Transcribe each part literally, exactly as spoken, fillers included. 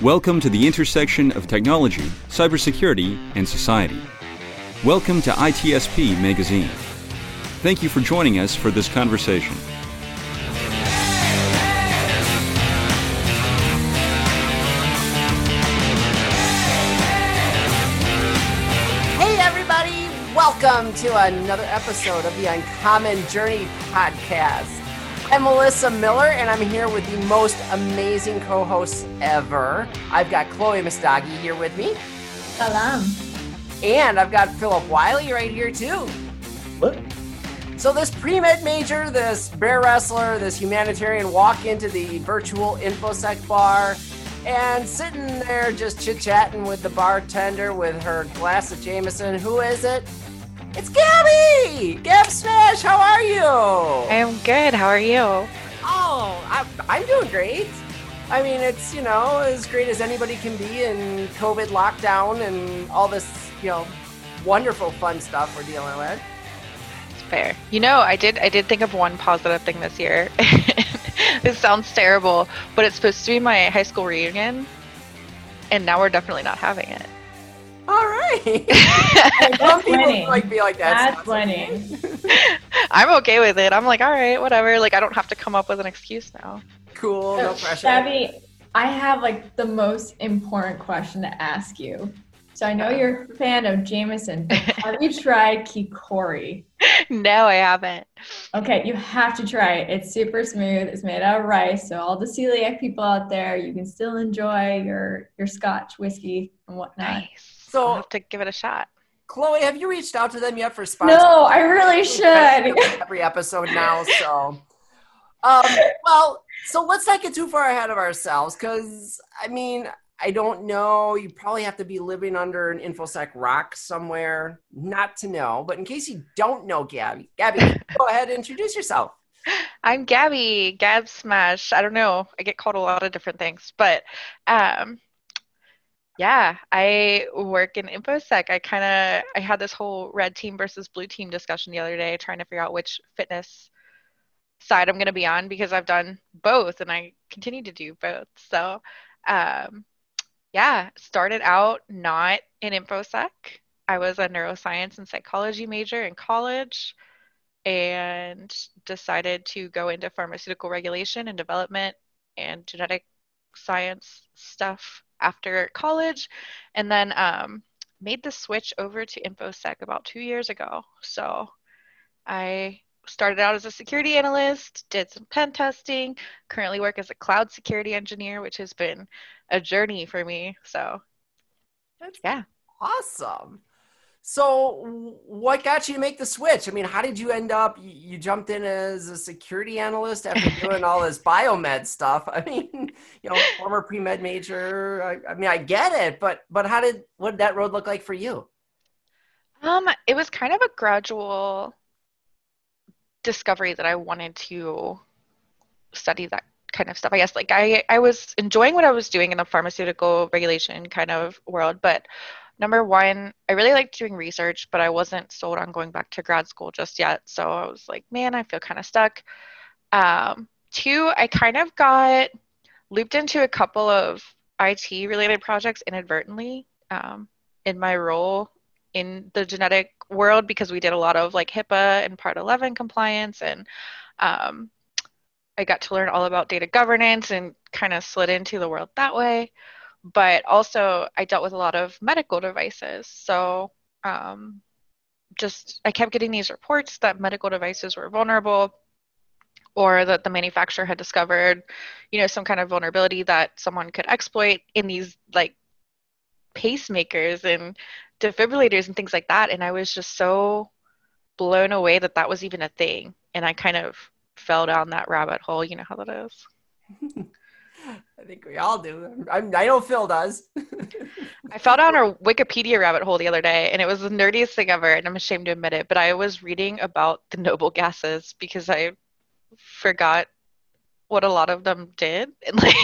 Welcome to the intersection of technology, cybersecurity, and society. Welcome to I T S P Magazine. Thank you for joining us for this conversation. Hey everybody, welcome to another episode of the Uncommon Journey podcast. I'm Melissa Miller, and I'm here with the most amazing co-hosts ever. I've got Chloe Mastagi here with me. Salam. And I've got Philip Wiley right here too. What? So this pre-med major, this bear wrestler, this humanitarian walk into the virtual InfoSec bar and sitting there just chit-chatting with the bartender with her glass of Jameson. Who is it? It's Gabby! Gab Smash, how are you? I am good. How are you? Oh, I'm, I'm doing great. I mean, it's, you know, as great as anybody can be in COVID lockdown and all this, you know, wonderful fun stuff we're dealing with. It's fair. You know, I did I did think of one positive thing this year. This sounds terrible, but it's supposed to be my high school reunion, and now we're definitely not having it. All right. Some people might be like that. That's winning. I'm okay with it. I'm like, all right, whatever. Like, I don't have to come up with an excuse now. Cool, no So, pressure. Gabby, I have like the most important question to ask you. So I know you're a fan of Jameson, but have you tried Kikori? No, I haven't. Okay, you have to try it. It's super smooth. It's made out of rice. So all the celiac people out there, you can still enjoy your, your scotch, whiskey, and whatnot. Nice. So- I'll have to give it a shot. Chloe, have you reached out to them yet for sponsorship? No, I really should. Every episode now, so. Um, well, so let's not get too far ahead of ourselves, because, I mean, I don't know. You probably have to be living under an InfoSec rock somewhere not to know. But in case you don't know Gabby, Gabby, go ahead and introduce yourself. I'm Gabby, Gab Smash. I don't know. I get called a lot of different things, but um, yeah, I work in InfoSec. I kind of I had this whole red team versus blue team discussion the other day, trying to figure out which fitness side I'm going to be on, because I've done both and I continue to do both. So, um, yeah, started out not in InfoSec. I was a neuroscience and psychology major in college, and decided to go into pharmaceutical regulation and development and genetic science stuff after college, and then um, made the switch over to InfoSec about two years ago. So I started out as a security analyst, did some pen testing, currently work as a cloud security engineer, which has been a journey for me. So That's yeah. Awesome. So what got you to make the switch? I mean, how did you end up, you, you jumped in as a security analyst after doing all this biomed stuff? I mean, you know, former pre-med major. I, I mean, I get it, but but how did, what did that road look like for you? Um, it was kind of a gradual discovery that I wanted to study that kind of stuff. I guess like I, I was enjoying what I was doing in the pharmaceutical regulation kind of world, but number one, I really liked doing research, but I wasn't sold on going back to grad school just yet. So I was like, man, I feel kind of stuck. Um, two, I kind of got looped into a couple of I T related projects inadvertently um, in my role in the genetic world, because we did a lot of like HIPAA and Part eleven compliance, and um, I got to learn all about data governance and kind of slid into the world that way. But also I dealt with a lot of medical devices. So um, just I kept getting these reports that medical devices were vulnerable, or that the manufacturer had discovered, you know, some kind of vulnerability that someone could exploit in these like pacemakers and defibrillators and things like that. And I was just so blown away that that was even a thing. And I kind of fell down that rabbit hole. You know how that is. I think we all do. I, I know Phil does. I fell down a Wikipedia rabbit hole the other day, and it was the nerdiest thing ever, and I'm ashamed to admit it, but I was reading about the noble gases because I forgot what a lot of them did. And like,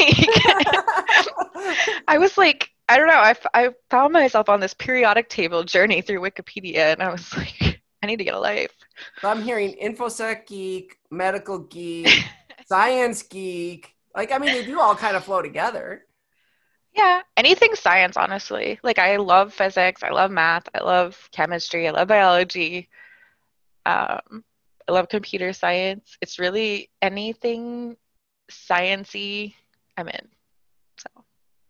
I was like, I don't know, I, f- I found myself on this periodic table journey through Wikipedia, and I was like, I need to get a life. So I'm hearing InfoSec geek, medical geek, science geek. Like, I mean, they do all kind of flow together. Yeah, anything science, honestly. Like I love physics, I love math, I love chemistry, I love biology. Um, I love computer science. It's really anything science-y, I'm in. So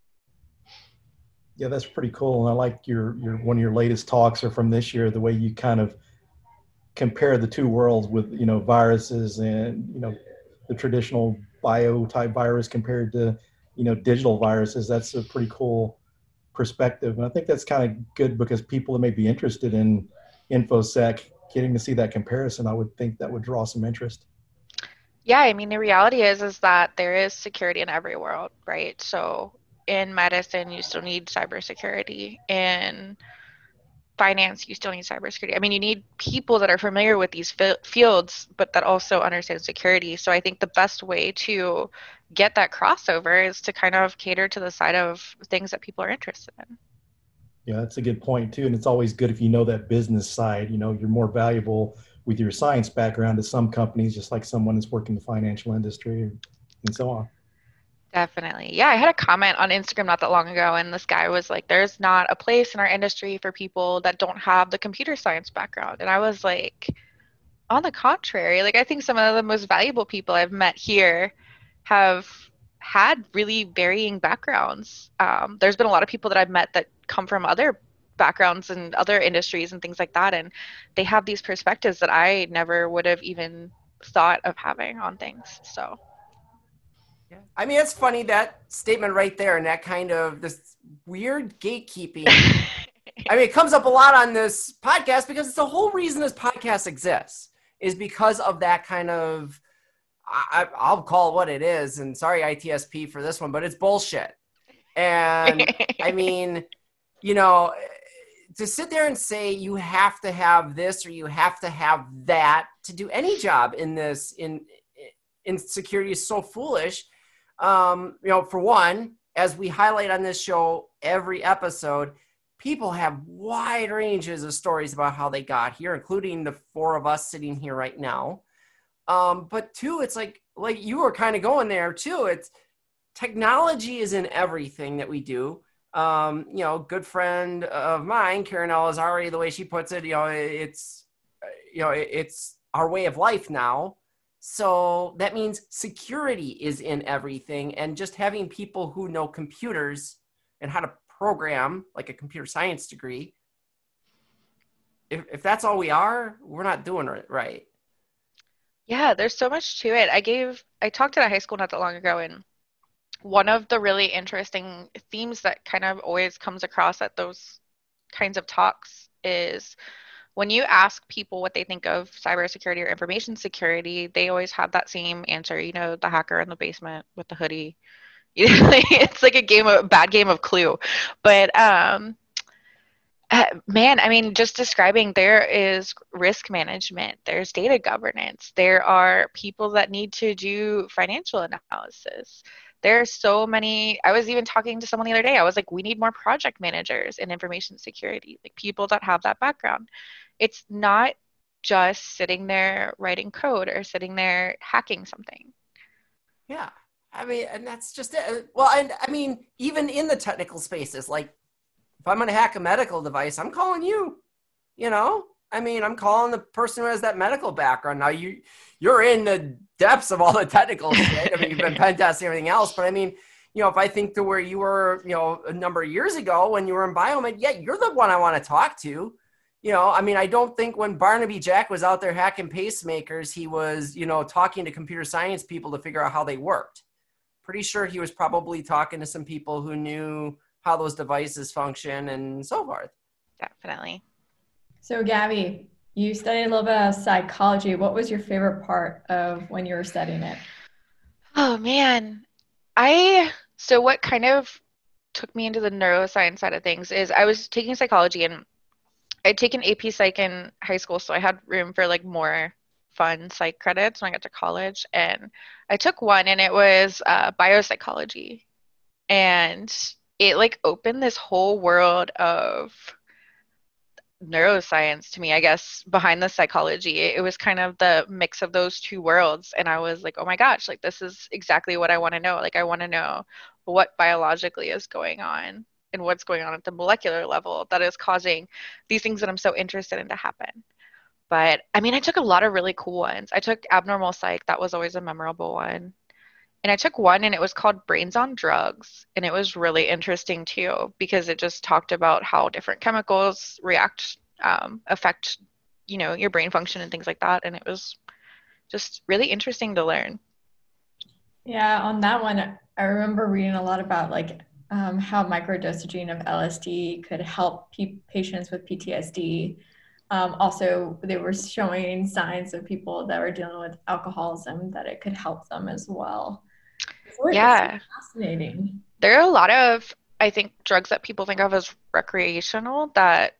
Yeah, that's pretty cool. And I like your your one of your latest talks are from this year, the way you kind of compare the two worlds with, you know, viruses and, you know, the traditional bio type virus compared to, you know, digital viruses. That's a pretty cool perspective. And I think that's kind of good because people that may be interested in InfoSec, getting to see that comparison, I would think that would draw some interest. yeah, I mean the reality is is that there is security in every world, right? So in medicine, you still need cybersecurity. In finance, you still need cybersecurity. I mean, you need people that are familiar with these fi- fields, but that also understand security. So I think the best way to get that crossover is to kind of cater to the side of things that people are interested in. Yeah, that's a good point too. And it's always good if you know that business side, you know, you're more valuable with your science background to some companies, just like someone that's working in the financial industry and so on. Definitely. Yeah, I had a comment on Instagram not that long ago, and this guy was like, there's not a place in our industry for people that don't have the computer science background. And I was like, on the contrary, like I think some of the most valuable people I've met here have had really varying backgrounds. Um, there's been a lot of people that I've met that come from other backgrounds and other industries and things like that, and they have these perspectives that I never would have even thought of having on things. So, Yeah. I mean, it's funny, that statement right there and that kind of this weird gatekeeping. I mean, it comes up a lot on this podcast because it's the whole reason this podcast exists is because of that kind of, I, I'll call it what it is. And sorry, I T S P for this one, but it's bullshit. And I mean, you know, to sit there and say you have to have this or you have to have that to do any job in this, in, in security is so foolish. Um, you know, for one, as we highlight on this show every episode, people have wide ranges of stories about how they got here, including the four of us sitting here right now. Um, but two, it's like, like you were kind of going there too. It's technology is in everything that we do. Um, you know, good friend of mine, Karen Elazari, the way she puts it, you know, it's, you know, it's our way of life now. So that means security is in everything, and just having people who know computers and how to program, like a computer science degree, if, if that's all we are, we're not doing it right. yeah, there's so much to it. I gave, I talked at a high school not that long ago, and one of the really interesting themes that kind of always comes across at those kinds of talks is when you ask people what they think of cybersecurity or information security, they always have that same answer, you know, the hacker in the basement with the hoodie. It's like a game of bad game of Clue. But um, uh, man, I mean, just describing, there is risk management, there's data governance, there are people that need to do financial analysis. There are so many. I was even talking to someone the other day. I was like, we need more project managers in information security, like people that have that background. It's not just sitting there writing code or sitting there hacking something. Yeah. I mean, and that's just it. Well, and I mean, even in the technical spaces, like if I'm going to hack a medical device, I'm calling you, you know, I mean, I'm calling the person who has that medical background. Now you, you're in the depths of all the technical shit. I mean, you've been pen testing everything else, but I mean, you know, if I think to where you were, you know, a number of years ago when you were in biomed, yeah, you're the one I want to talk to. You know, I mean, I don't think when Barnaby Jack was out there hacking pacemakers, he was, you know, talking to computer science people to figure out how they worked. Pretty sure he was probably talking to some people who knew how those devices function and so forth. Definitely. So Gabby, you studied a little bit of psychology. What was your favorite part of when you were studying it? Oh man. I, so what kind of took me into the neuroscience side of things is I was taking psychology, and I'd taken A P Psych in high school, so I had room for like more fun psych credits when I got to college. And I took one, and it was uh, biopsychology. And it like opened this whole world of neuroscience to me, I guess, behind the psychology. It was kind of the mix of those two worlds. And I was like, oh my gosh, like this is exactly what I want to know. Like I want to know what biologically is going on and what's going on at the molecular level that is causing these things that I'm so interested in to happen. But I mean, I took a lot of really cool ones. I took abnormal psych. That was always a memorable one. And I took one and it was called Brains on Drugs. And it was really interesting too, because it just talked about how different chemicals react, um, affect, you know, your brain function and things like that. And it was just really interesting to learn. Yeah, on that one, I remember reading a lot about like um, how microdosaging of L S D could help pe- patients with P T S D. Um, also, they were showing signs of people that were dealing with alcoholism that it could help them as well. So it's Yeah. fascinating. There are a lot of, I think, drugs that people think of as recreational that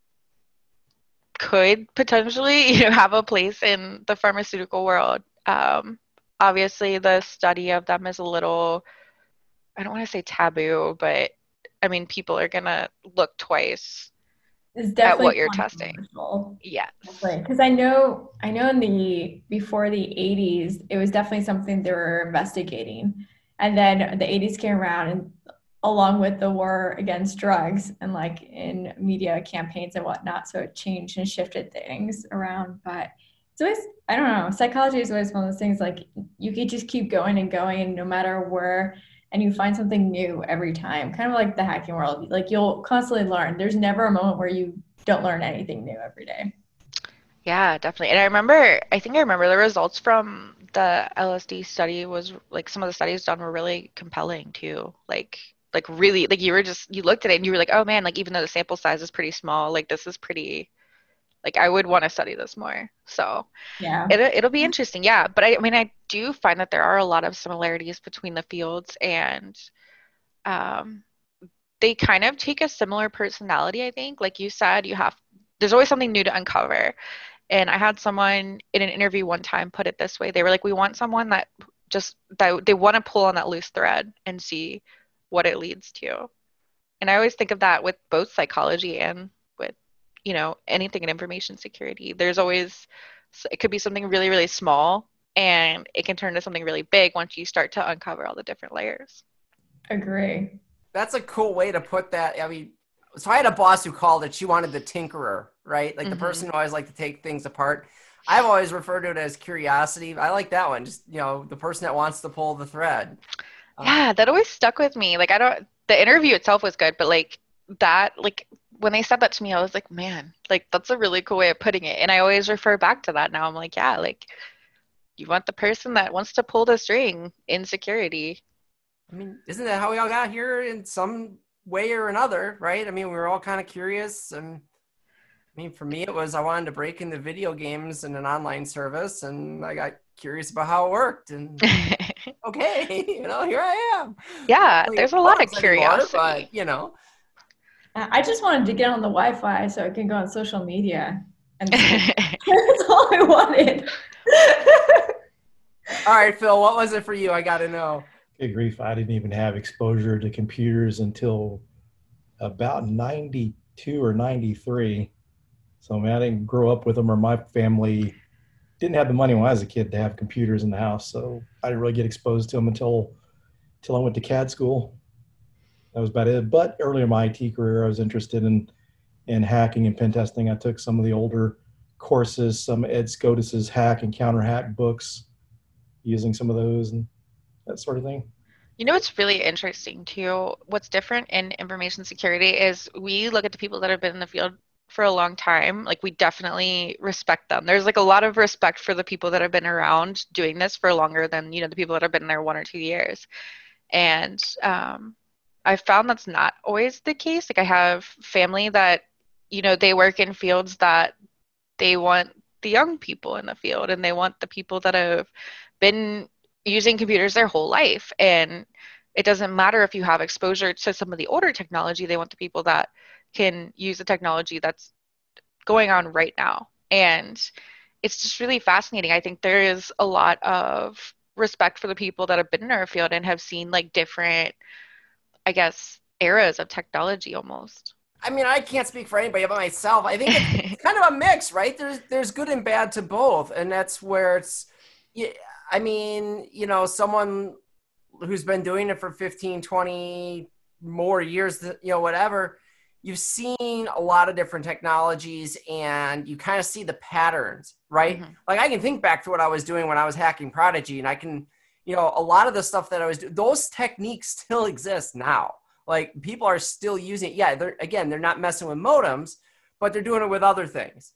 could potentially, you know, have a place in the pharmaceutical world. Um, obviously, the study of them is a little, I don't want to say taboo, but I mean, people are gonna look twice It's at definitely what you're testing. controversial. Yes. Because I know, I know in the before the eighties, it was definitely something they were investigating, and then the eighties came around, and along with the war against drugs and like in media campaigns and whatnot, so it changed and shifted things around. But it's always, I don't know, psychology is always one of those things like you could just keep going and going no matter where, and you find something new every time, kind of like the hacking world. Like you'll constantly learn. There's never a moment where you don't learn anything new every day. Yeah, definitely. And I remember, I think I remember the results from the L S D study was like some of the studies done were really compelling too. Like, like really, like you were just, you looked at it and you were like, oh man, like even though the sample size is pretty small, like this is pretty, like I would want to study this more. So Yeah. it, it'll be interesting. Yeah. But I, I mean, I do find that there are a lot of similarities between the fields and um, they kind of take a similar personality, I think. Like you said, you have, there's always something new to uncover. And I had someone in an interview one time put it this way. They were like, we want someone that just, that they want to pull on that loose thread and see what it leads to. And I always think of that with both psychology and with, you know, anything in information security. There's always, it could be something really, really small and it can turn into something really big once you start to uncover all the different layers. Agree. That's a cool way to put that. I mean, so I had a boss who called it, she wanted the tinkerer, right? Like the Mm-hmm. person who always liked to take things apart. I've always referred to it as curiosity. I like that one. Just, you know, the person that wants to pull the thread. Um, Yeah, that always stuck with me. Like I don't, the interview itself was good, but like that, like when they said that to me, I was like, man, like that's a really cool way of putting it. And I always refer back to that now. I'm like, yeah, like you want the person that wants to pull the string in security. I mean, isn't that how we all got here in some way or another, right? I mean, we were all kind of curious. And I mean, for me, it was I wanted to break into video games in an online service, and I got curious about how it worked. And okay, you know, here I am. Yeah, Really there's a lot of close anymore, curiosity. but, you know. I just wanted to get on the Wi-Fi so I can go on social media. And that's all I wanted. All right, Phil, what was it for you? I got to know. Good grief, I didn't even have exposure to computers until about ninety-two or ninety-three. So I mean, I didn't grow up with them, or my family didn't have the money when I was a kid to have computers in the house. So I didn't really get exposed to them until, until I went to C A D school. That was about it. But earlier in my I T career, I was interested in, in hacking and pen testing. I took some of the older courses, some Ed Scotus's hack and counter hack books, using some of those and that sort of thing. You know what's really interesting too? What's different in information security is we look at the people that have been in the field for a long time. Like we definitely respect them. There's like a lot of respect for the people that have been around doing this for longer than, you know, the people that have been there one or two years. And um, I found that's not always the case. Like I have family that, you know, they work in fields that they want the young people in the field and they want the people that have been using computers their whole life. And it doesn't matter if you have exposure to some of the older technology, they want the people that can use the technology that's going on right now. And it's just really fascinating. I think there is a lot of respect for the people that have been in our field and have seen like different, I guess, eras of technology almost. I mean, I can't speak for anybody but myself. I think it's kind of a mix, right? There's there's good and bad to both, and that's where it's. I mean, you know, someone who's been doing it for fifteen, twenty more years, you know, whatever. You've seen a lot of different technologies, and you kind of see the patterns, right? Mm-hmm. Like I can think back to what I was doing when I was hacking Prodigy, and I can, you know, a lot of the stuff that I was doing, those techniques still exist now. Like people are still using it. Yeah, they're, again, they're not messing with modems, but they're doing it with other things.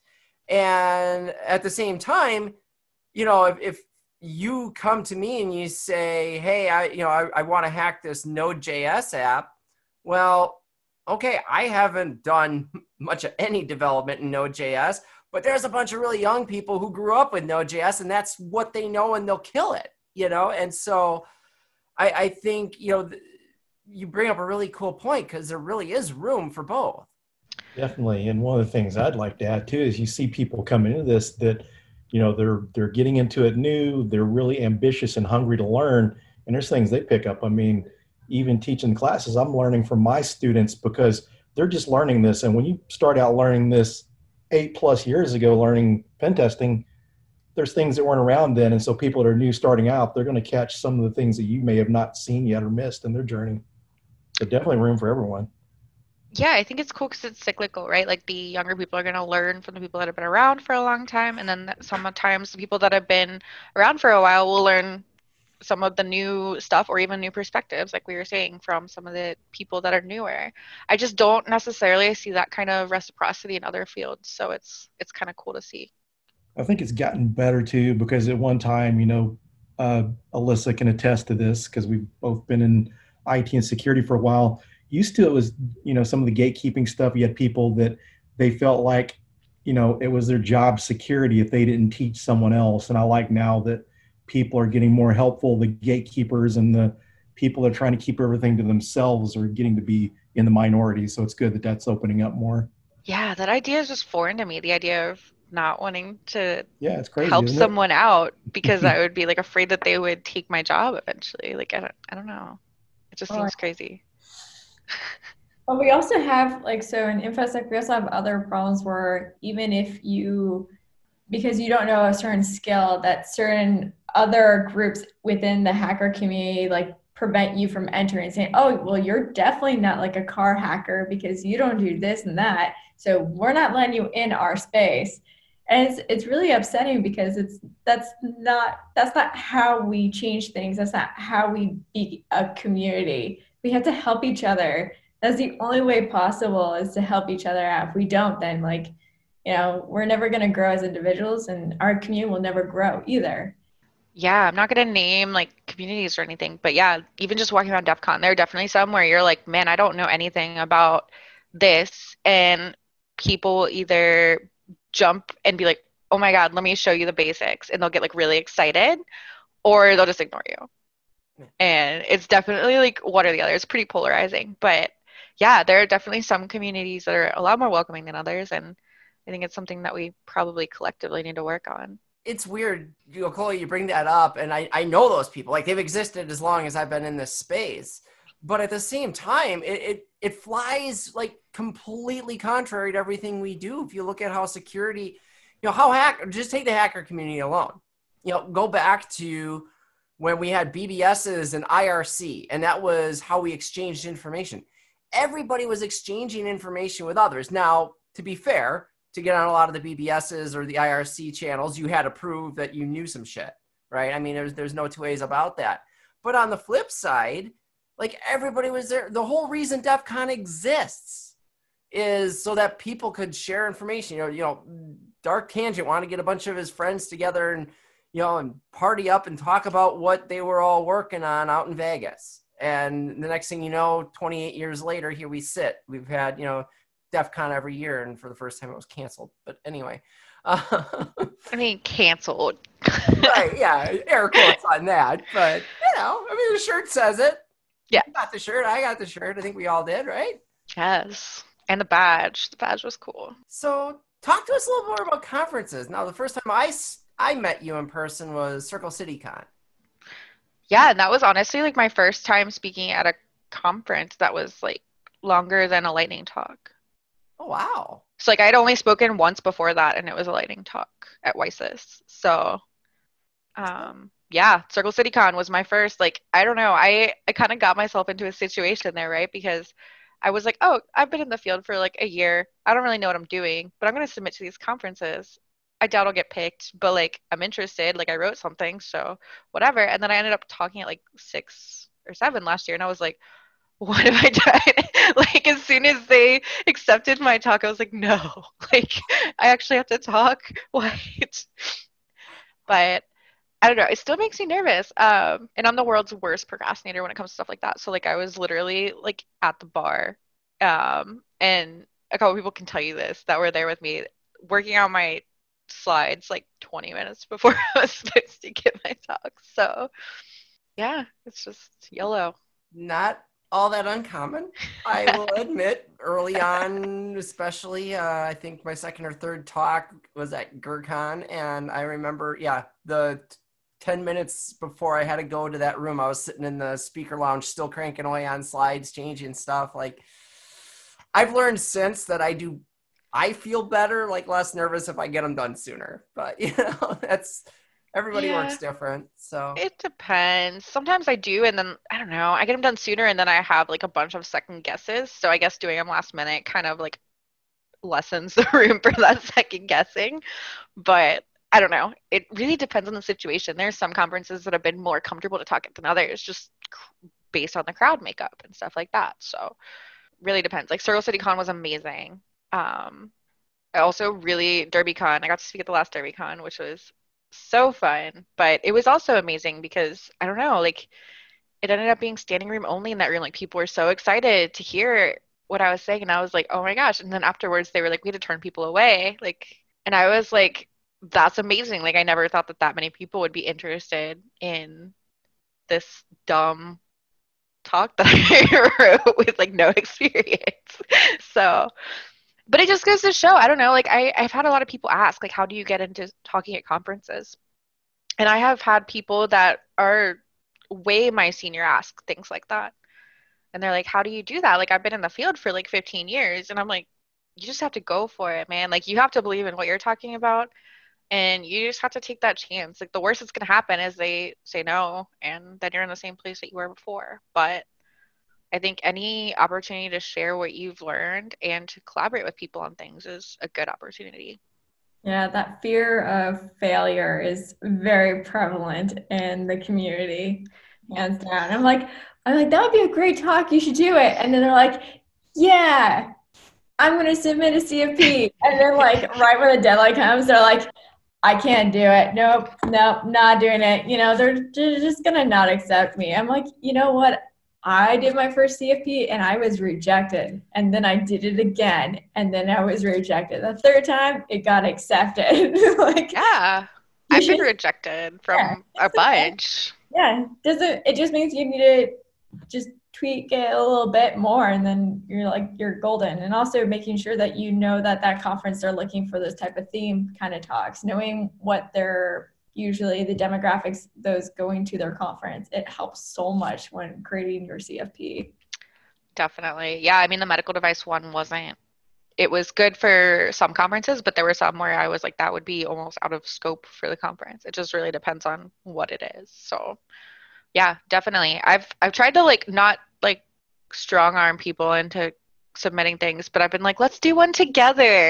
And at the same time, you know, if, if you come to me and you say, hey, I, you know, I, I want to hack this Node.js app. Well, okay, I haven't done much of any development in Node.js, but there's a bunch of really young people who grew up with Node.js, and that's what they know, and they'll kill it, you know? And so I, I think, you know, th- you bring up a really cool point, because there really is room for both. Definitely. And one of the things I'd like to add too is you see people come into this that, you know, they're they're getting into it new, they're really ambitious and hungry to learn, and there's things they pick up. I mean, even teaching classes, I'm learning from my students because they're just learning this. And when you start out learning this eight plus years ago, learning pen testing, there's things that weren't around then. And so people that are new starting out, they're going to catch some of the things that you may have not seen yet or missed in their journey. So definitely room for everyone. Yeah, I think it's cool because it's cyclical, right? Like the younger people are going to learn from the people that have been around for a long time. And then sometimes the people that have been around for a while will learn some of the new stuff or even new perspectives, like we were saying, from some of the people that are newer. I just don't necessarily see that kind of reciprocity in other fields. So it's it's kind of cool to see. I think it's gotten better too, because at one time, you know, uh, Alyssa can attest to this because we've both been in I T and security for a while. Used to, it was, you know, some of the gatekeeping stuff. You had people that they felt like, you know, it was their job security if they didn't teach someone else. And I like now that people are getting more helpful. The gatekeepers and the people that are trying to keep everything to themselves are getting to be in the minority. So it's good that that's opening up more. Yeah, that idea is just foreign to me. The idea of not wanting to yeah, it's crazy, help isn't someone it? out because I would be like afraid that they would take my job eventually. Like, I don't, I don't know. It just seems crazy. But we also have, like, so in InfoSec, we also have other problems where even if you, because you don't know a certain skill, that certain other groups within the hacker community, like, prevent you from entering, saying, oh, well, you're definitely not like a car hacker because you don't do this and that. So we're not letting you in our space. And it's it's really upsetting because it's that's not that's not how we change things. That's not how we be a community. We have to help each other. That's the only way possible, is to help each other out. If we don't, then, like, you know, we're never going to grow as individuals, and our community will never grow either. Yeah, I'm not going to name like communities or anything, but yeah, even just walking around DEF CON, there are definitely some where you're like, man, I don't know anything about this. And people will either jump and be like, oh my God, let me show you the basics. And they'll get like really excited, or they'll just ignore you. And it's definitely like one or the other. It's pretty polarizing. But yeah, there are definitely some communities that are a lot more welcoming than others. And I think it's something that we probably collectively need to work on. It's weird, you know, Chloe, you bring that up, and I, I know those people. Like, they've existed as long as I've been in this space. But at the same time, it, it, it flies like completely contrary to everything we do. If you look at how security, you know, how hack, just take the hacker community alone. You know, go back to when we had B B Ss and I R C, and that was how we exchanged information. Everybody was exchanging information with others. Now, to be fair, to get on a lot of the B B Ss or the I R C channels, you had to prove that you knew some shit, right? I mean, there's there's no two ways about that. But on the flip side, like, everybody was there. The whole reason DEF CON exists is so that people could share information. You know, you know, Dark Tangent wanted to get a bunch of his friends together and, you know, and party up and talk about what they were all working on out in Vegas. And the next thing you know, twenty-eight years later, here we sit. We've had, you know, DEF CON every year, and for the first time it was canceled. But anyway. Uh, I mean, canceled. Right, yeah, air quotes on that. But, you know, I mean, the shirt says it. Yeah. You got the shirt. I got the shirt. I think we all did, right? Yes. And the badge. The badge was cool. So talk to us a little more about conferences. Now, the first time I, I met you in person was Circle City Con. Yeah, and that was honestly like my first time speaking at a conference that was like longer than a lightning talk. Oh, wow. So like I'd only spoken once before that, and it was a lightning talk at W I S I S. So um yeah, Circle City Con was my first, like, I don't know, I I kind of got myself into a situation there, right? Because I was like, oh, I've been in the field for like a year. I don't really know what I'm doing, but I'm going to submit to these conferences. I doubt I'll get picked, but like I'm interested. Like I wrote something, so whatever. And then I ended up talking at like six or seven last year, and I was like, what have I done? Like as soon as they accepted my talk, I was like, no, like I actually have to talk. What? But I don't know. It still makes me nervous. Um, and I'm the world's worst procrastinator when it comes to stuff like that. So like I was literally like at the bar, um, and a couple people can tell you this that were there with me, working on my slides like twenty minutes before I was supposed to give my talk. So yeah, it's just YOLO. Not all that uncommon, I will admit. Early on, especially, uh, I think my second or third talk was at GERCON, and I remember, yeah, the t- ten minutes before I had to go to that room, I was sitting in the speaker lounge still cranking away on slides, changing stuff. Like, I've learned since that I do, I feel better, like less nervous if I get them done sooner. But, you know, that's, everybody Yeah. works different. So It depends. Sometimes I do, and then I don't know, I get them done sooner, and then I have like a bunch of second guesses. So I guess doing them last minute kind of like lessens the room for that second guessing. But I don't know. It really depends on the situation. There's some conferences that have been more comfortable to talk at than others, just c- based on the crowd makeup and stuff like that. So really depends. Like Circle City Con was amazing. Um, I also really DerbyCon. I got to speak at the last DerbyCon, which was so fun. But it was also amazing because I don't know, like it ended up being standing room only in that room. Like people were so excited to hear what I was saying, and I was like, oh my gosh. And then afterwards, they were like, we had to turn people away. Like, and I was like, that's amazing. Like I never thought that that many people would be interested in this dumb talk that I wrote with like no experience. So, but it just goes to show, I don't know, like I, I've had a lot of people ask, like, how do you get into talking at conferences? And I have had people that are way my senior ask things like that. And they're like, how do you do that? Like, I've been in the field for like fifteen years. And I'm like, you just have to go for it, man. Like, you have to believe in what you're talking about. And you just have to take that chance. Like, the worst that's going to happen is they say no. And then you're in the same place that you were before. But I think any opportunity to share what you've learned and to collaborate with people on things is a good opportunity. Yeah, that fear of failure is very prevalent in the community, hands down. I'm like, I'm like, that would be a great talk. You should do it. And then they're like, yeah, I'm going to submit a C F P. And then like right when the deadline comes, they're like, I can't do it. Nope, nope, not doing it. You know, they're, they're just going to not accept me. I'm like, you know what? I did my first C F P and I was rejected. And then I did it again. And then I was rejected. The third time, it got accepted. Like, yeah, I've been rejected from yeah, a bunch. Yeah, doesn't it just means you need to just tweak it a little bit more, and then you're like you're golden. And also making sure that you know that that conference they're looking for those type of theme kind of talks, knowing what they're usually the demographics those going to their conference, it helps so much when creating your C F P. Definitely. Yeah, I mean, the medical device one wasn't, it was good for some conferences, but there were some where I was like, that would be almost out of scope for the conference. It just really depends on what it is. So yeah, definitely. I've, I've tried to like, not like strong arm people into submitting things, but I've been like, let's do one together.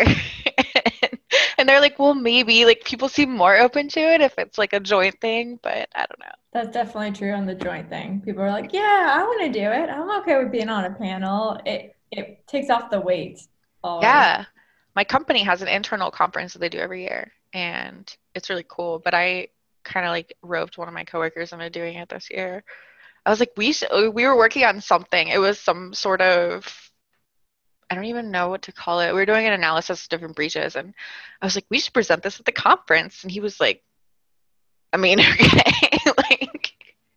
And they're like, well, maybe, like people seem more open to it if it's like a joint thing, but I don't know. That's definitely true on the joint thing. People are like, yeah, I want to do it. I'm okay with being on a panel. It it takes off the weight. Always. Yeah. My company has an internal conference that they do every year, and it's really cool. But I kind of like roped one of my coworkers into doing it this year. I was like, we should, we were working on something. It was some sort of, I don't even know what to call it. We were doing an analysis of different breaches, and I was like, we should present this at the conference. And he was like, I mean, okay. Like,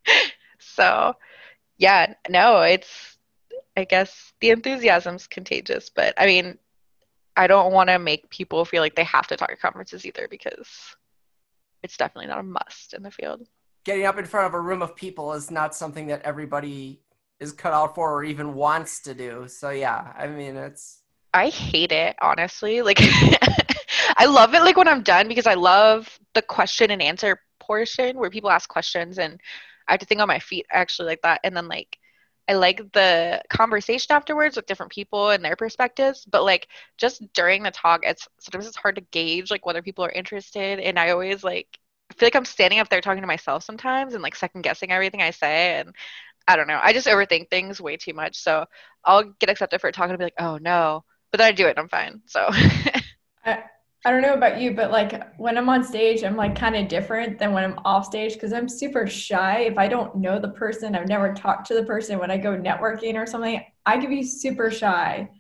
so yeah, no, it's, I guess the enthusiasm's contagious, but I mean, I don't want to make people feel like they have to talk at conferences either, because it's definitely not a must in the field. Getting up in front of a room of people is not something that everybody is cut out for or even wants to do. So yeah, I mean, it's I hate it, honestly. Like, I love it like when I'm done because I love the question and answer portion where people ask questions and I have to think on my feet. I actually like that. And then like I like the conversation afterwards with different people and their perspectives. But like just during the talk, it's sometimes it's hard to gauge like whether people are interested. And I always like I feel like I'm standing up there talking to myself sometimes and like second guessing everything I say. And I don't know. I just overthink things way too much. So I'll get accepted for a talk and be like, oh no. But then I do it and I'm fine. So I, I don't know about you, but like when I'm on stage, I'm like kind of different than when I'm off stage because I'm super shy. If I don't know the person, I've never talked to the person. When I go networking or something, I can be super shy.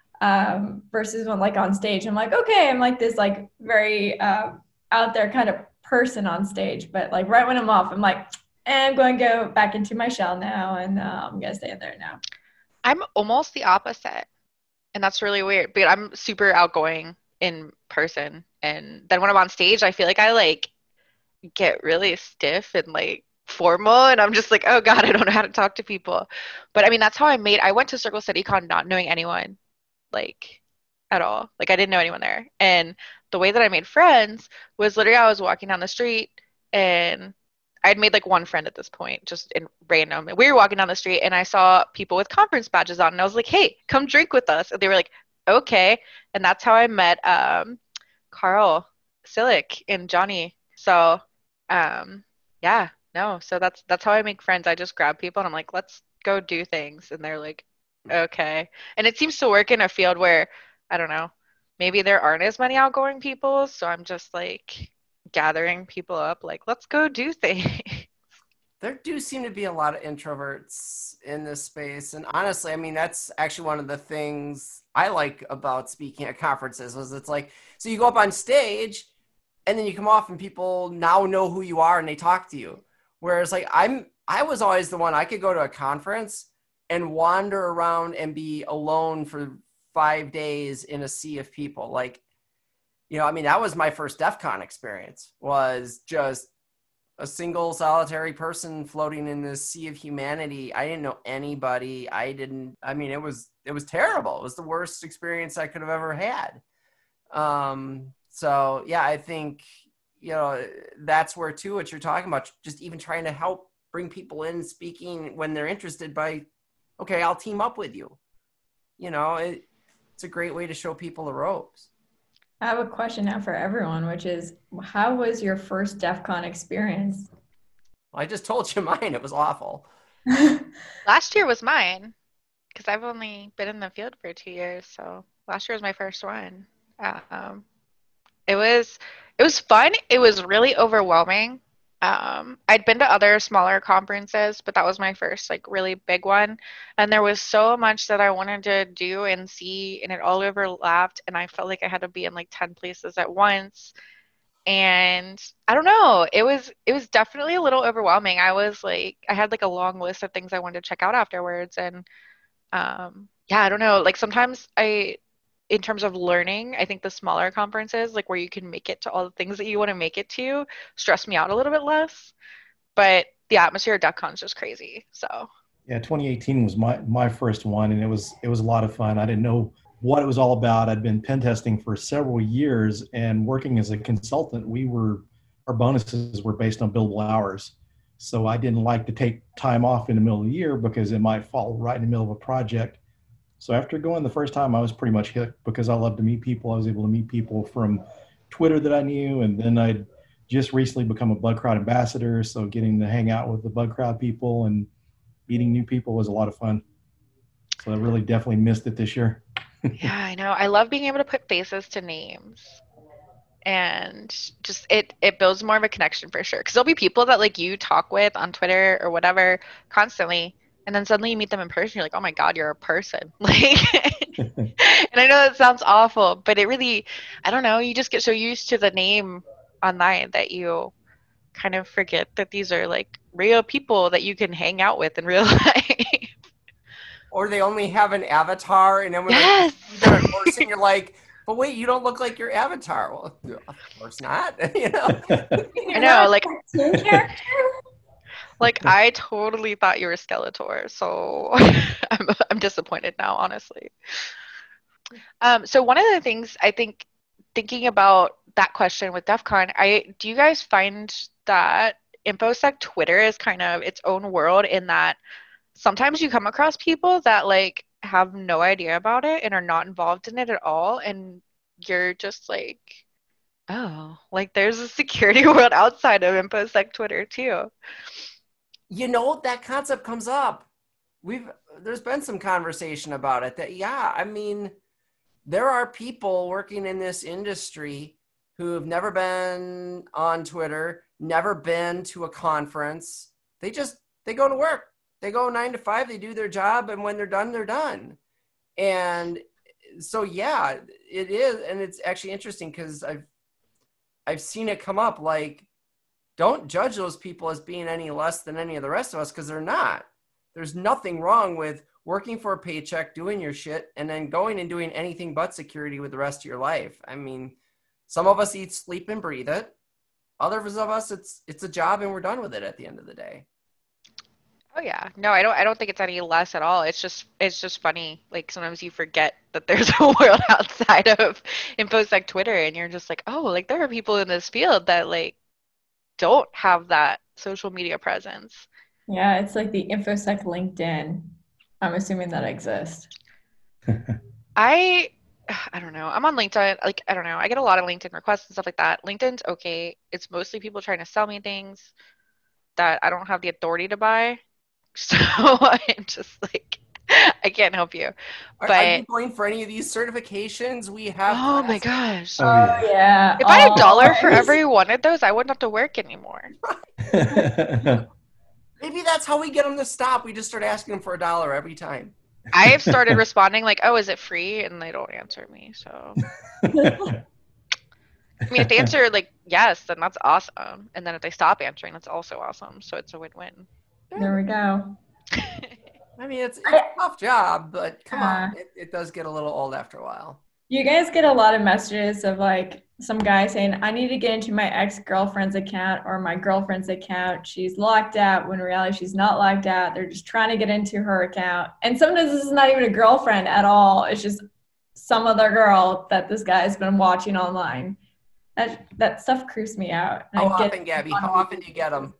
Um, versus when like on stage, I'm like, okay, I'm like this like very uh, out there kind of person on stage. But like right when I'm off, I'm like, eh, I'm going to go back into my shell now, and uh, I'm gonna stay in there now. I'm almost the opposite. And that's really weird. But I'm super outgoing in person. And then when I'm on stage, I feel like I like get really stiff and like formal. And I'm just like, oh God, I don't know how to talk to people. But I mean, that's how I made, I went to Circle City Con not knowing anyone like at all. Like I didn't know anyone there. And the way that I made friends was literally I was walking down the street and I'd made like one friend at this point, just in random. We were walking down the street and I saw people with conference badges on and I was like, hey, come drink with us. And they were like, okay. And that's how I met um, Carl Silic and Johnny. So um, yeah, no. So that's, that's how I make friends. I just grab people and I'm like, let's go do things. And they're like, okay. And it seems to work in a field where, I don't know, maybe there aren't as many outgoing people. So I'm just like, gathering people up like let's go do things. There do seem to be a lot of introverts in this space, and honestly I mean that's actually one of the things I like about speaking at conferences was it's like so you go up on stage and then you come off and people now know who you are and they talk to you, whereas like I'm I was always the one I could go to a conference and wander around and be alone for five days in a sea of people. Like You know, I mean, that was my first DEF CON experience, was just a single solitary person floating in this sea of humanity. I didn't know anybody. I didn't, I mean, it was, it was terrible. It was the worst experience I could have ever had. Um, so yeah, I think, you know, that's where too, what you're talking about, just even trying to help bring people in speaking when they're interested by, okay, I'll team up with you. You know, it, it's a great way to show people the ropes. I have a question now for everyone, which is, how was your first DEF CON experience? Well, I just told you mine. It was awful. Last year was mine because I've only been in the field for two years. So last year was my first one. Um, it was it was fun. It was really overwhelming. Um, I'd been to other smaller conferences, but that was my first like really big one. And there was so much that I wanted to do and see, and it all overlapped. And I felt like I had to be in like ten places at once. And I don't know, it was it was definitely a little overwhelming. I was like, I had like a long list of things I wanted to check out afterwards. And um, yeah, I don't know. Like sometimes I, in terms of learning, I think the smaller conferences, like where you can make it to all the things that you want to make it to, stress me out a little bit less. But the atmosphere at DEF CON is just crazy. So yeah, twenty eighteen was my my first one, and it was it was a lot of fun. I didn't know what it was all about. I'd been pen testing for several years, and working as a consultant, we were our bonuses were based on billable hours. So I didn't like to take time off in the middle of the year because it might fall right in the middle of a project. So after going the first time, I was pretty much hooked because I love to meet people. I was able to meet people from Twitter that I knew, and then I'd just recently become a Bug Crowd ambassador. So getting to hang out with the Bug Crowd people and meeting new people was a lot of fun. So I really definitely missed it this year. yeah, I know. I love being able to put faces to names. And just it it builds more of a connection for sure. Because there'll be people that like you talk with on Twitter or whatever constantly. And then suddenly you meet them in person, you're like, oh my God, you're a person. Like, and I know that sounds awful, but it really, I don't know, you just get so used to the name online that you kind of forget that these are like real people that you can hang out with in real life. Or they only have an avatar, and then when yes. they're in person, you're like, but wait, you don't look like your avatar. Well, of course not. You know? I know, like... Like, I totally thought you were Skeletor, so I'm, I'm disappointed now, honestly. Um, so one of the things I think, thinking about that question with DEF CON, I do you guys find that InfoSec Twitter is kind of its own world in that sometimes you come across people that like have no idea about it and are not involved in it at all, and you're just like, oh, like there's a security world outside of InfoSec Twitter too. You know, that concept comes up. We've there's been some conversation about it that, yeah, I mean, there are people working in this industry who have never been on Twitter, never been to a conference. They just, they go to work. They go nine to five, they do their job, and when they're done, they're done. And so, yeah, it is. And it's actually interesting because I've, I've seen it come up, like, don't judge those people as being any less than any of the rest of us, because they're not. There's nothing wrong with working for a paycheck, doing your shit, and then going and doing anything but security with the rest of your life. I mean, some of us eat, sleep, and breathe it. Others of us, it's it's a job, and we're done with it at the end of the day. Oh yeah, no, I don't. I don't think it's any less at all. It's just, it's just funny. Like sometimes you forget that there's a world outside of InfoSec Twitter, and you're just like, oh, like there are people in this field that like don't have that social media presence. Yeah, it's like the InfoSec LinkedIn. I'm assuming that exists. I, I don't know. I'm on LinkedIn. Like I don't know. I get a lot of LinkedIn requests and stuff like that. LinkedIn's okay. It's mostly people trying to sell me things that I don't have the authority to buy. So I'm just like, I can't help you. Are, But are you going for any of these certifications we have? oh my gosh. Oh, yeah. Oh, yeah. If I had a dollar for Always. every one of those, I wouldn't have to work anymore. Maybe that's how we get them to stop. We just start asking them for a dollar every time. I have started responding like, oh, is it free? And they don't answer me. So, I mean, if they answer like yes, then that's awesome. And then if they stop answering, that's also awesome. So it's a win-win. There we go. I mean, it's, it's a tough job, but come Yeah. on. It, it does get a little old after a while. You guys get a lot of messages of like some guy saying, I need to get into my ex-girlfriend's account or my girlfriend's account. She's locked out, when in reality she's not locked out. They're just trying to get into her account. And sometimes this is not even a girlfriend at all. It's just some other girl that this guy's been watching online. That that stuff creeps me out. And How I get- often, Gabby? How often do you get them?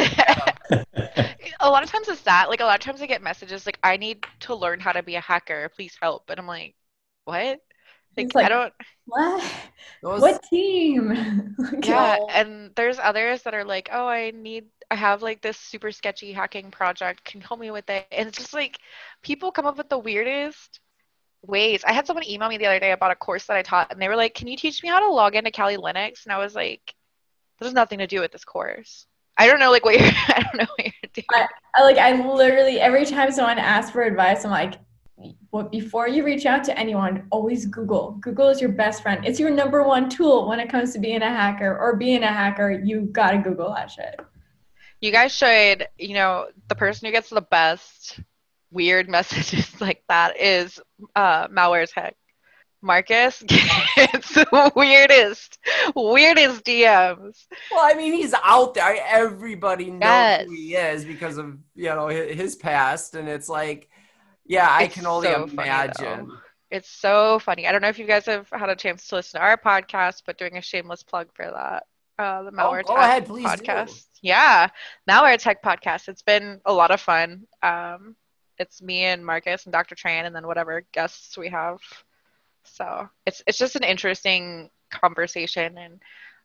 A lot of times it's that. Like a lot of times I get messages like, I need to learn how to be a hacker. Please help. And I'm like, what? Like, It's like, I don't. What? Those, What team? Like, Yeah, know- and there's others that are like, oh, I need, I have like this super sketchy hacking project. Can you help me with it? And it's just like, people come up with the weirdest ways. I had someone email me the other day about a course that I taught, and they were like, can you teach me how to log into Kali Linux? And I was like, this has nothing to do with this course. I don't know, like what you're, I don't know what you're doing. I, I like I literally every time someone asks for advice, I'm like, what before you reach out to anyone, always Google. Google is your best friend. It's your number one tool when it comes to being a hacker or being a hacker. You gotta Google that shit. You guys should, you know, the person who gets the best weird messages like that is uh, Malware's Heck. Marcus gets the weirdest, weirdest D Ms. well, I mean, he's out there. Everybody knows Yes. who he is because of, you know, his, his past. And it's like, yeah, I It's can only so funny, imagine. though. It's so funny. I don't know if you guys have had a chance to listen to our podcast, but doing a shameless plug for that. Uh, the Malware Oh, go Tech ahead, please do. podcast. Yeah, Malware Tech podcast. It's been a lot of fun. Um, it's me and Marcus and Doctor Tran, and then whatever guests we have. So it's it's just an interesting conversation, and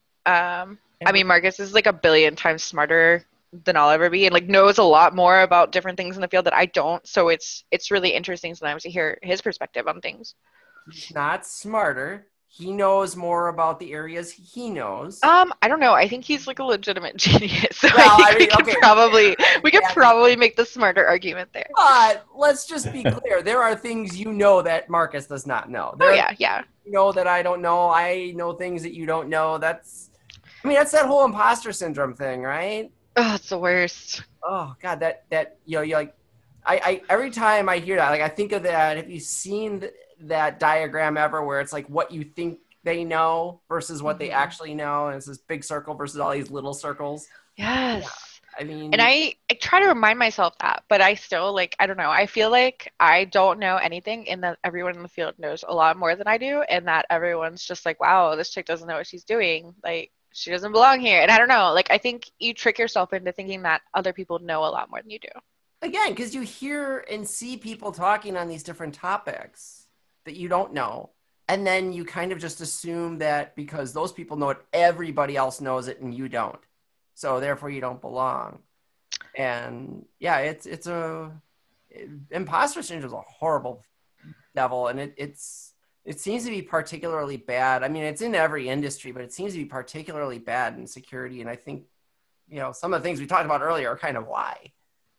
um, I mean, Marcus is like a billion times smarter than I'll ever be, and like knows a lot more about different things in the field that I don't. So it's it's really interesting sometimes to hear his perspective on things. He's not smarter. He knows more about the areas he knows. Um, I don't know. I think he's like a legitimate genius. So Well, I think I mean, we could okay. probably we could Yeah. probably make the smarter argument there. But let's just be clear. There are things you know that Marcus does not know. There Oh are yeah, yeah. you know that I don't know. I know things that you don't know. That's, I mean, that's that whole imposter syndrome thing, right? Oh, it's the worst. Oh God, that that you know, you like, I, I every time I hear that, like I think of that. Have you seen th- that diagram ever, where it's like what you think they know versus what they Mhm. actually know, and it's this big circle versus all these little circles? Yes. I mean, And I, I try to remind myself that, but I still like, I don't know. I feel like I don't know anything and that everyone in the field knows a lot more than I do. And that everyone's just like, wow, this chick doesn't know what she's doing. Like, she doesn't belong here. And I don't know. Like, I think you trick yourself into thinking that other people know a lot more than you do. again, because you hear and see people talking on these different topics that you don't know. And then you kind of just assume that because those people know it, everybody else knows it and you don't. So therefore you don't belong. And yeah, it's it's a it, imposter syndrome is a horrible devil, and it, it's it seems to be particularly bad. I mean, it's in every industry, but it seems to be particularly bad in security. And I think, you know, some of the things we talked about earlier are kind of why.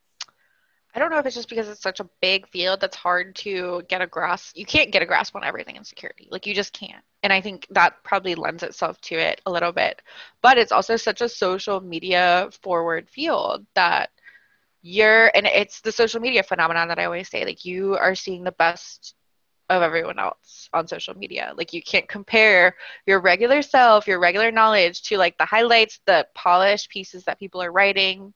I don't know if it's just because it's such a big field that's hard to get a grasp. You can't get a grasp on everything in security. Like, you just can't. And I think that probably lends itself to it a little bit. But it's also such a social media forward field that you're, and it's the social media phenomenon that I always say, like, you are seeing the best of everyone else on social media. Like, you can't compare your regular self, your regular knowledge to like the highlights, the polished pieces that people are writing.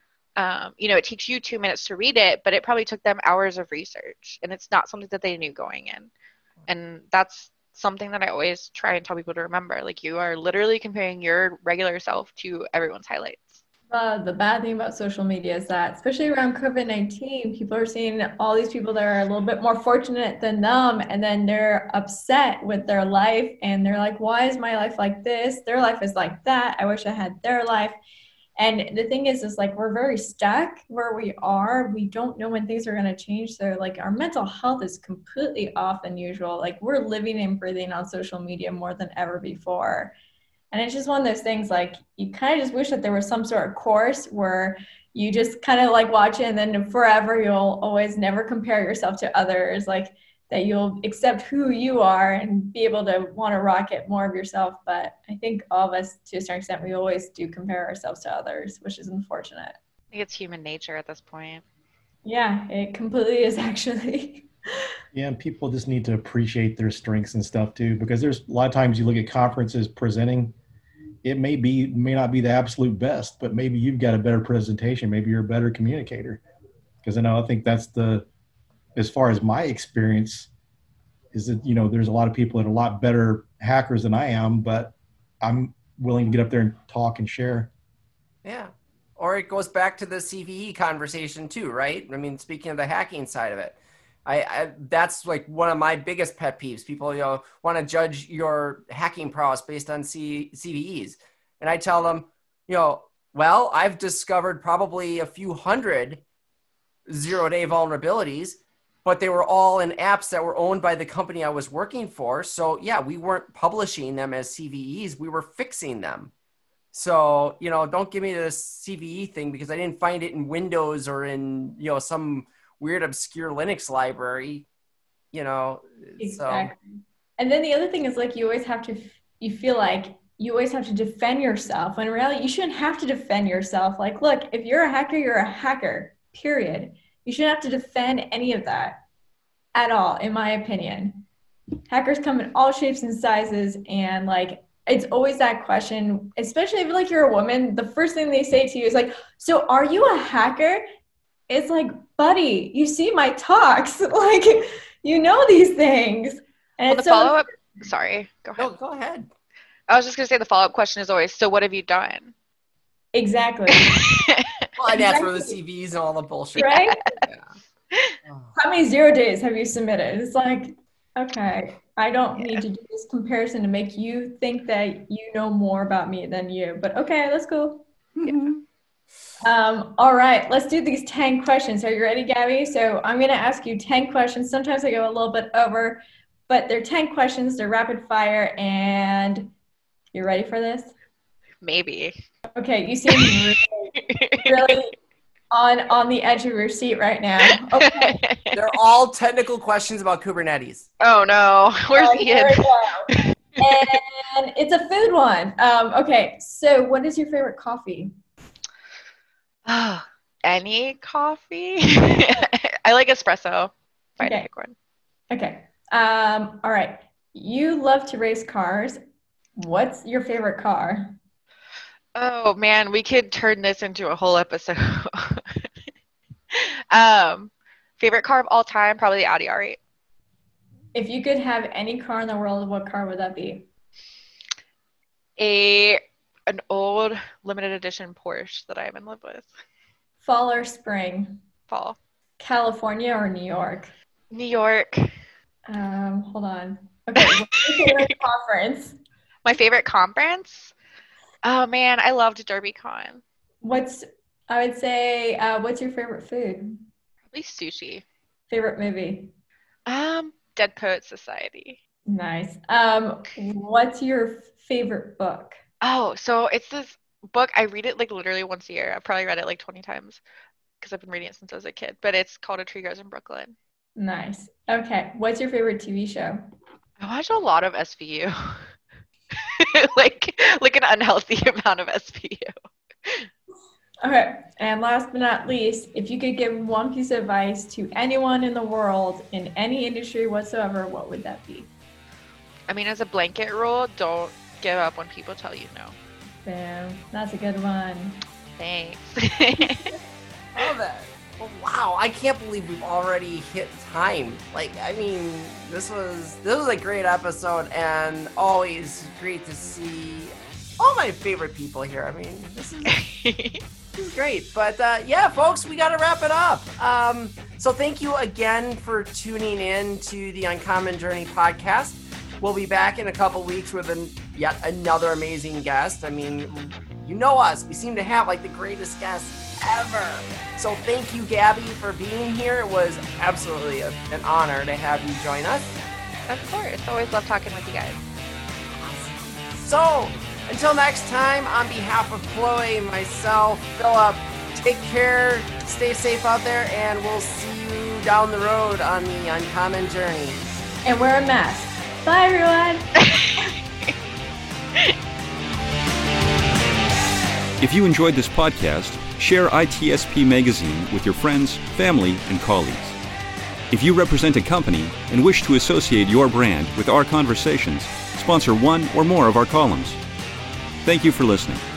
Um, you know, it takes you two minutes to read it, but it probably took them hours of research, and it's not something that they knew going in. And that's something that I always try and tell people to remember. Like, you are literally comparing your regular self to everyone's highlights. Uh, the bad thing about social media is that, especially around COVID nineteen, people are seeing all these people that are a little bit more fortunate than them, and then they're upset with their life, and they're like, why is my life like this? Their life is like that. I wish I had their life. And the thing is, is like, we're very stuck where we are. We don't know when things are going to change. So like, our mental health is completely off than usual. Like, we're living and breathing on social media more than ever before. And it's just one of those things, like, you kind of just wish that there was some sort of course where you just kind of like watch it, and then forever you'll always never compare yourself to others. Like, that you'll accept who you are and be able to want to rock it more of yourself. But I think all of us, to a certain extent, we always do compare ourselves to others, which is unfortunate. I think it's human nature at this point. Yeah, it completely is, actually. Yeah, and people just need to appreciate their strengths and stuff too, because there's a lot of times you look at conferences presenting, it may be, may not be the absolute best, but maybe you've got a better presentation. Maybe you're a better communicator. Because I know, I think that's the, as far as my experience, is that, you know, there's a lot of people that are a lot better hackers than I am, but I'm willing to get up there and talk and share. Yeah. Or it goes back to the C V E conversation too, right? I mean, speaking of the hacking side of it, I, I that's like one of my biggest pet peeves. People, you know, want to judge your hacking prowess based on C, CVEs. And I tell them, you know, well, I've discovered probably a few hundred zero-day vulnerabilities, but they were all in apps that were owned by the company I was working for. So yeah, we weren't publishing them as C V Es. We were fixing them. So, you know, don't give me the C V E thing because I didn't find it in Windows or in, you know, some weird obscure Linux library, you know. Exactly. So. And then the other thing is, like, you always have to, you feel like you always have to defend yourself. When really you shouldn't have to defend yourself. Like, look, if you're a hacker, you're a hacker, period. You shouldn't have to defend any of that at all, in my opinion. Hackers come in all shapes and sizes, and like, it's always that question, especially if like you're a woman, the first thing they say to you is like, so are you a hacker? It's like, buddy, you see my talks, like, you know these things. And Well, it's the so- follow-up, sorry, go ahead. No, go ahead. I was just going to say the follow-up question is always, so what have you done? Exactly. Well, and that's where the Exactly. C Vs and all the bullshit. Right? Yeah. Oh. How many zero days have you submitted? It's like, okay, I don't Yeah. need to do this comparison to make you think that you know more about me than you, but okay, that's cool. Um, all right, let's do these ten questions. Are you ready, Gabby? So I'm going to ask you ten questions. Sometimes I go a little bit over, but they're ten questions. They're rapid fire, and you ready for this? Maybe. Okay, you seem really, really on on the edge of your seat right now. Okay. They're all technical questions about Kubernetes. Oh no, where's Uh, Ian? here we go. And it's a food one. Um, okay, so what is your favorite coffee? Ah, any coffee? I like espresso. If I had to Okay. pick one. Okay. Um, all right. You love to race cars. What's your favorite car? Oh man, we could turn this into a whole episode. um, favorite car of all time, probably the Audi R eight. If you could have any car in the world, what car would that be? A an old limited edition Porsche that I'm in love with. Fall or spring? Fall. California or New York? New York. Um, hold on. Okay, what's your favorite conference? My favorite conference? Oh man, I loved DerbyCon. What's I would say, uh, what's your favorite food? Probably sushi. Favorite movie? Um, Dead Poets Society. Nice. Um, what's your favorite book? Oh, so it's this book. I read it like literally once a year. I've probably read it like twenty times because I've been reading it since I was a kid. But it's called A Tree Grows in Brooklyn. Nice. Okay. What's your favorite T V show? I watch a lot of S V U. like like an unhealthy amount of S V U. Okay. And last but not least, if you could give one piece of advice to anyone in the world in any industry whatsoever, what would that be? I mean, as a blanket rule, don't give up when people tell you no. Boom. That's a good one. Thanks. Love it. Well, wow, I can't believe we've already hit time. Like, I mean, this was this was a great episode, and always great to see all my favorite people here. I mean, this is this is great. But uh, yeah, folks, we got to wrap it up. Um, so thank you again for tuning in to the Uncommon Journey podcast. We'll be back in a couple weeks with an, yet another amazing guest. I mean, you know us. We seem to have like the greatest guests ever. So thank you, Gabby, for being here. It was absolutely a, an honor to have you join us. Of course. Always love talking with you guys. So until next time, on behalf of Chloe, myself, Philip, take care, stay safe out there, and we'll see you down the road on the Uncommon Journey. And wear a mask. Bye, everyone. If you enjoyed this podcast, share I T S P Magazine with your friends, family, and colleagues. If you represent a company and wish to associate your brand with our conversations, sponsor one or more of our columns. Thank you for listening.